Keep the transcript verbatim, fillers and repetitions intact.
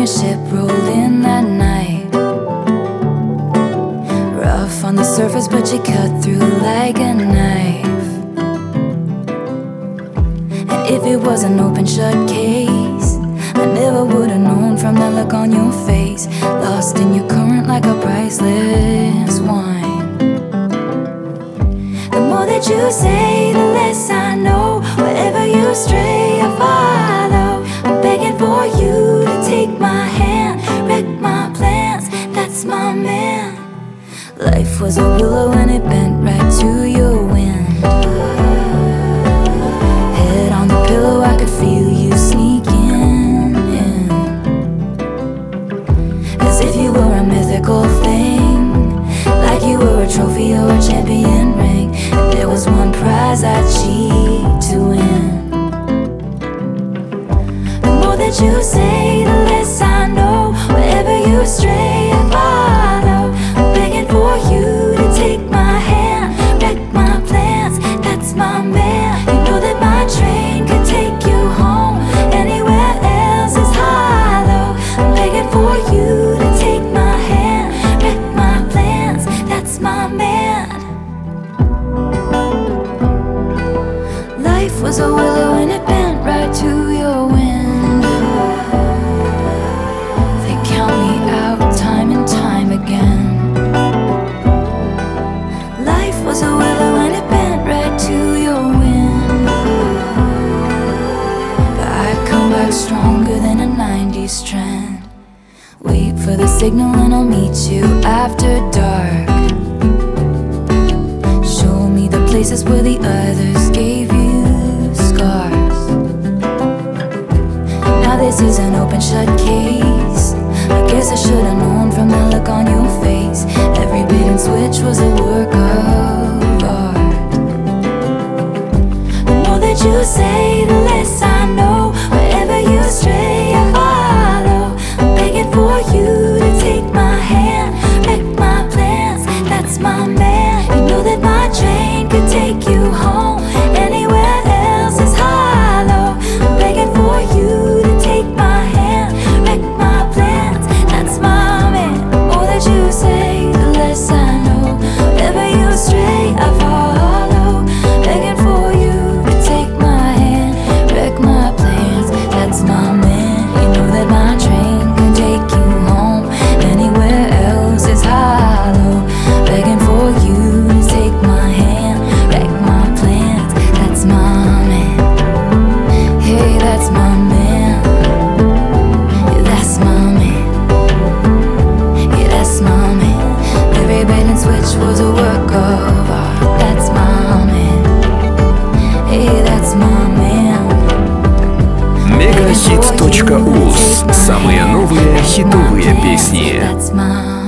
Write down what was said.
your ship rolled in that night. Rough on the surface, but you cut through like a knife. And if it was an open shut case, I never would've known from the look on your face. Lost in your current like a priceless wine. The more that you say, the less I know. Wherever you stray, I follow. I'm begging for you to take my hand, wreck my plans, that's my man. Life was a willow and it bent right to your wind. Head on the pillow, I could feel you sneaking in, as if you were a mythical thing, like you were a trophy or a champion ring. And there was one prize I'd cheat to win. The more that you say, the less I know. Wherever you stray, I follow. I'm begging for you to take my hand, wreck my plans, that's my man. You know that my train could take you home, anywhere else is hollow. I'm begging for you to take my hand, wreck my plans, that's my man. Life was a willow and it bent right to your wind. They count me out time and time again. Life was a willow and it bent right to your wind. But I come back stronger than a nineties trend. Wait for the signal and I'll meet you after dark. Show me the places where the others gave you scars. Now this is an open shut case. I guess I should've known from the look on your face. Every bait and switch was a work of art. The more that you say, the less I know. Wherever you stray, I follow. I'm begging for you to take my hand, wreck my plans, that's my man. You know that my train could take you home, anywhere else is hollow. I'm begging for you to take my hand, wreck my plans, that's my man. The more that you say, the less I know. Wherever you stray, I follow. Begging for you to take my hand, wreck my plans, that's my man. You know that my train can take you home, anywhere else is hollow. Begging for you to take my hand, wreck my plans, that's my man. Hey, that's my man. Yeah, that's my man. Yeah, that's my man. Every bait and switch was a work of art. That's my man. Hey, that's my man. Мегахит.уз. Самые новые хитовые песни. That's my